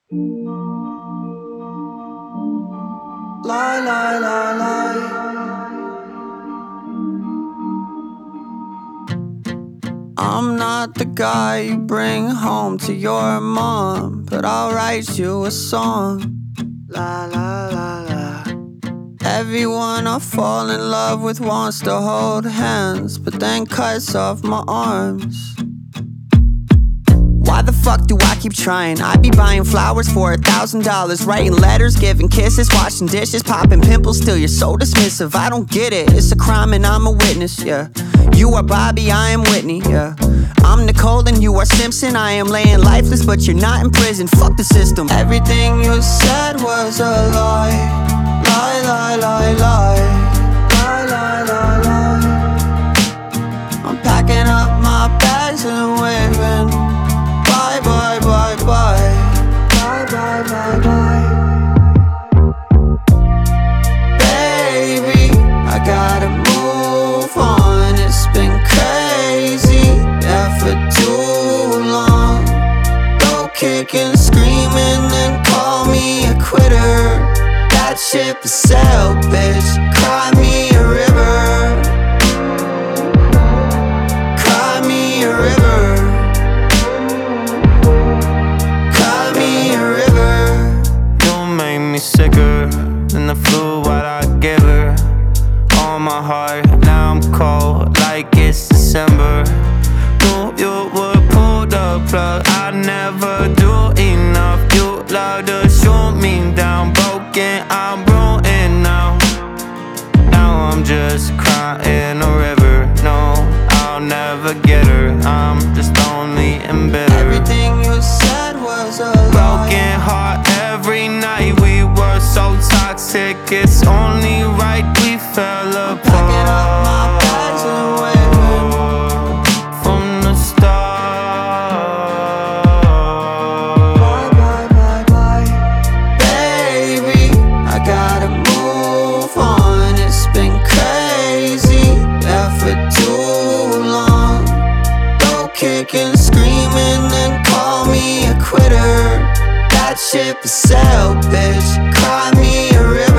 Lie, lie, lie, lie. I'm not the guy you bring home to your mom, but I'll write you a song. La la la la. Everyone I fall in love with wants to hold hands, but then cuts off my arms. Why the fuck do I keep trying? I be buying flowers for $1,000, writing letters, giving kisses, washing dishes, popping pimples. Still you're so dismissive, I don't get it. It's a crime and I'm a witness, yeah. You are Bobby, I am Whitney, yeah. I'm Nicole and you are Simpson. I am laying lifeless, but you're not in prison. Fuck the system. Everything you said was a lie. Lie, lie, lie, lie. Lie, lie, lie, lie. I'm packing up my bags and waving. Bye, bye, bye, bye. Bye, bye, bye, bye. Baby, I gotta move on. It's been crazy, yeah, for too long. Go kick and scream and then call me a quitter. That ship is sailed, bitch. Cry me a river. Cry me a river. Cry me a river. You make me sicker than the flu, what I give her. On my heart, now I'm cold like it's December. Knew you would pull the plug, I never do enough. You love to shoot me down, broken, I'm ruined now. Now I'm just crying a river. No, I'll never get her, I'm just lonely and bitter. Everything you said was a lie. Broken heart every night, we were so toxic. It's only right we fell apart. Packing up my bags and waving. From the start. Bye, bye, bye, bye. Baby, I gotta move on. It's been crazy, yeah, for too long. Go kick and scream and then call me a quitter. That ship is sailed, bitch. Cry me a river.